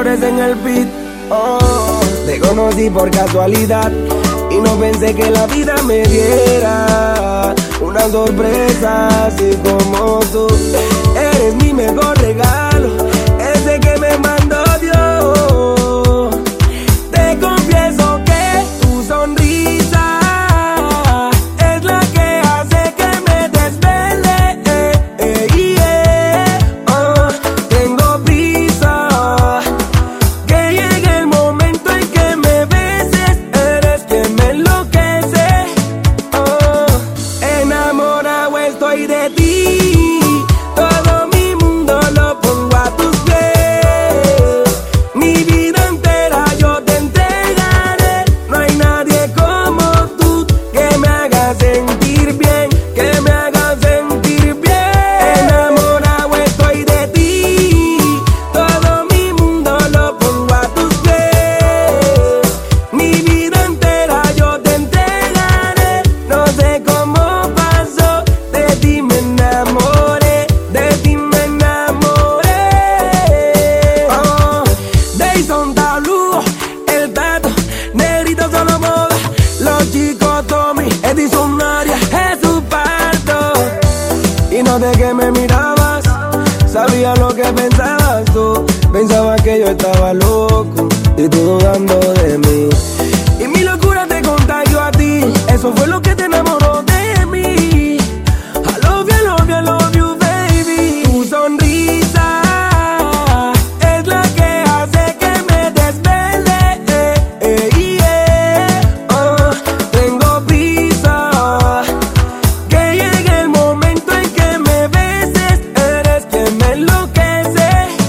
flores en el beat. Oh, te conocí por casualidad y no pensé que la vida me diera una sorpresa así como tú. Eres mi mejor regalo, ese que me mandó Dios. Te confieso que tu sonrisa es la que hace que me desvele. Tengo prisa, que llegue el momento en que me beses. Eres quien me enloquece. Enamorado estoy de ti. Todo mi mundo lo pongo a tus pies. Mi vida entera yo te entregaré. No hay nadie como tú que me haga sentir bien, que me haga sentir bien. Enamorado estoy de ti. Todo mi mundo lo pongo a tus pies. Mi vida entera yo te entregaré. No sé cómo pasó, de ti me enamoré, de ti me enamoré. Dayson Tablu, el Tato, Negrito solo moda, los chicos Tommy, Edison Arias, Jesús Pardo. Y noté que me mirabas, sabía lo que pensabas tú. Pensaba que yo estaba loco y tú dudando de mí. Y mi locura te contagió a ti, eso fue lo que te enamoró de mí. I love you, love you, love you, baby. Tu sonrisa es la que hace que me desvele. Tengo prisa, que llegue el momento en que me beses. Eres quien me enloquece.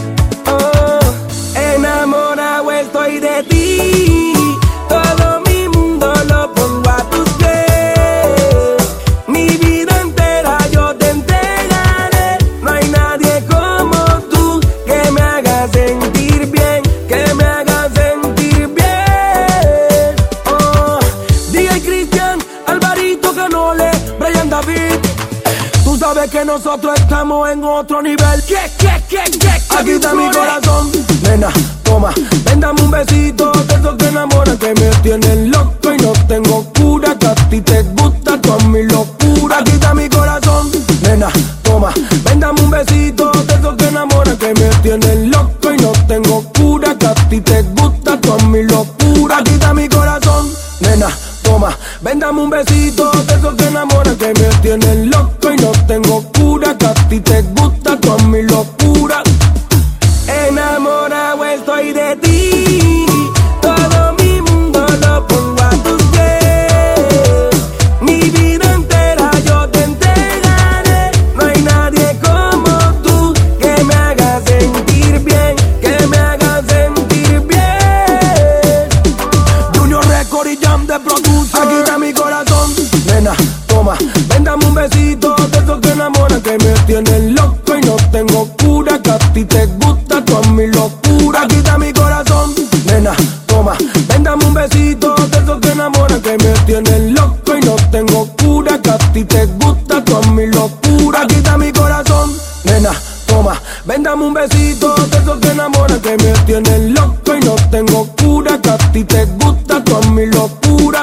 Enamorado estoy de ti. Todo mi mundo lo pongo a tus pies. Mi vida entera yo te entregaré. No hay nadie como tú que me haga sentir bien, que me haga sentir bien. DJ Cristian, Alvarito Canole, Brian David. Tú sabes que nosotros estamos en otro nivel. Aquí está mi corazón, nena, toma, ven dame un besito. De esos que enamoran, que me tienen loco y no tengo cura. Que a ti te gusta toda mi locura. Aquí está mi corazón, nena, toma, ven dame un besito. De esos que enamoran, que me tienen loco y no tengo cura. Que a ti te gusta toda mi locura. Aquí está mi corazón, nena, toma, ven dame un besito. De esos que enamoran, que me tienen loco y no tengo cura. Que a ti te gusta toda mi locura. Enamorado estoy de ti. Todo mi mundo lo pongo a tus pies. Mi vida entera yo te entregaré. No hay nadie como tú que me haga sentir bien, que me haga sentir bien. Junior Record y Jam de Producer. Aquí está mi corazón, nena, toma, ven dame un besito. De esos que enamoran, que me tienen loco y no tengo cura. Que a ti te gusta toda mi locura. Aquí está mi corazón, nena, toma, ven dame un besito. De esos que enamoran, que me tienen loco y no tengo cura. Que a ti te gusta toda mi locura. Aquí está mi corazón, nena, toma, ven dame un besito. De esos que enamoran, que me tienen loco y no tengo cura. Que a ti te gusta toda mi locura.